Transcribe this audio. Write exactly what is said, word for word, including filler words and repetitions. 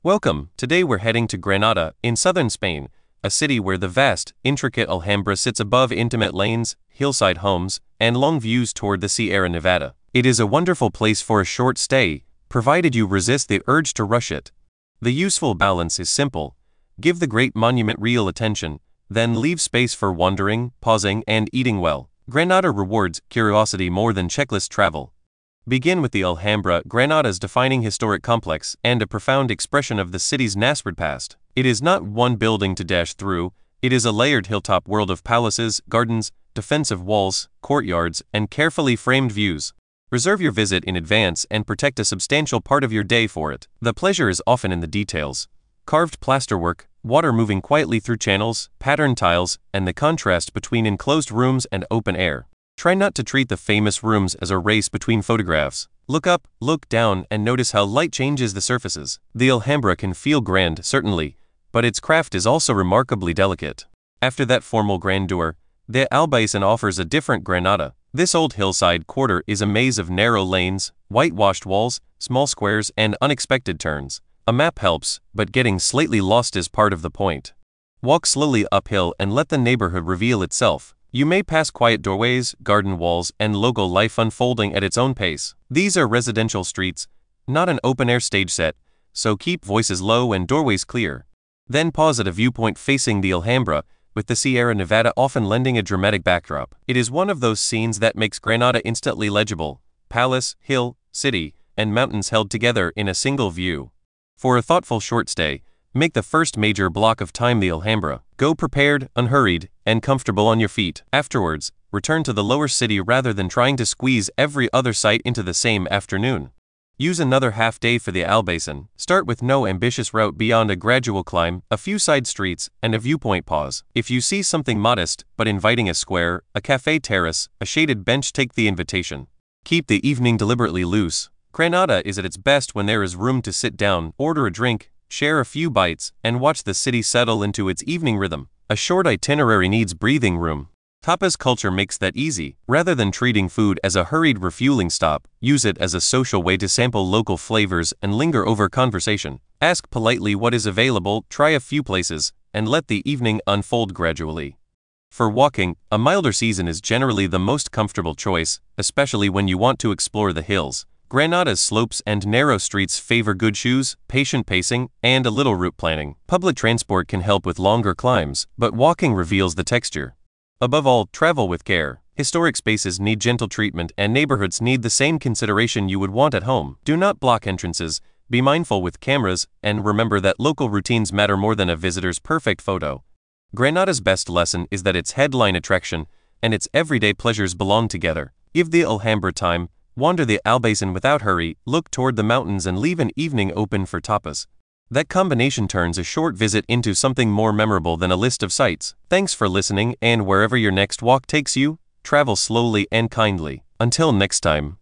Welcome. Today we're heading to Granada, in southern Spain, a city where the vast, intricate Alhambra sits above intimate lanes, hillside homes, and long views toward the Sierra Nevada. It is a wonderful place for a short stay, provided you resist the urge to rush it. The useful balance is simple. Give the great monument real attention, then leave space for wandering, pausing, and eating well. Granada rewards curiosity more than checklist travel. Begin with the Alhambra, Granada's defining historic complex and a profound expression of the city's Nasrid past. It is not one building to dash through, it is a layered hilltop world of palaces, gardens, defensive walls, courtyards, and carefully framed views. Reserve your visit in advance and protect a substantial part of your day for it. The pleasure is often in the details. Carved plasterwork, water moving quietly through channels, patterned tiles, and the contrast between enclosed rooms and open air. Try not to treat the famous rooms as a race between photographs. Look up, look down, and notice how light changes the surfaces. The Alhambra can feel grand, certainly, but its craft is also remarkably delicate. After that formal grandeur, the Albayzin offers a different Granada. This old hillside quarter is a maze of narrow lanes, whitewashed walls, small squares, and unexpected turns. A map helps, but getting slightly lost is part of the point. Walk slowly uphill and let the neighborhood reveal itself. You may pass quiet doorways, garden walls, and local life unfolding at its own pace. These are residential streets, not an open-air stage set, so keep voices low and doorways clear. Then pause at a viewpoint facing the Alhambra, with the Sierra Nevada often lending a dramatic backdrop. It is one of those scenes that makes Granada instantly legible: palace, hill, city, and mountains held together in a single view. For a thoughtful short stay, make the first major block of time the Alhambra. Go prepared, unhurried, and comfortable on your feet. Afterwards, return to the lower city rather than trying to squeeze every other site into the same afternoon. Use another half day for the Albayzin. Start with no ambitious route beyond a gradual climb, a few side streets, and a viewpoint pause. If you see something modest but inviting, a square, a cafe terrace, a shaded bench, take the invitation. Keep the evening deliberately loose. Granada is at its best when there is room to sit down, order a drink, share a few bites, and watch the city settle into its evening rhythm. A short itinerary needs breathing room. Tapas culture makes that easy. Rather than treating food as a hurried refueling stop, use it as a social way to sample local flavors and linger over conversation. Ask politely what is available, try a few places, and let the evening unfold gradually. For walking, a milder season is generally the most comfortable choice, especially when you want to explore the hills. Granada's slopes and narrow streets favor good shoes, patient pacing, and a little route planning. Public transport can help with longer climbs, but walking reveals the texture. Above all, travel with care. Historic spaces need gentle treatment and neighborhoods need the same consideration you would want at home. Do not block entrances, be mindful with cameras, and remember that local routines matter more than a visitor's perfect photo. Granada's best lesson is that its headline attraction and its everyday pleasures belong together. Give the Alhambra time. Wander the Albayzin without hurry, look toward the mountains, and leave an evening open for tapas. That combination turns a short visit into something more memorable than a list of sights. Thanks for listening, and wherever your next walk takes you, travel slowly and kindly. Until next time.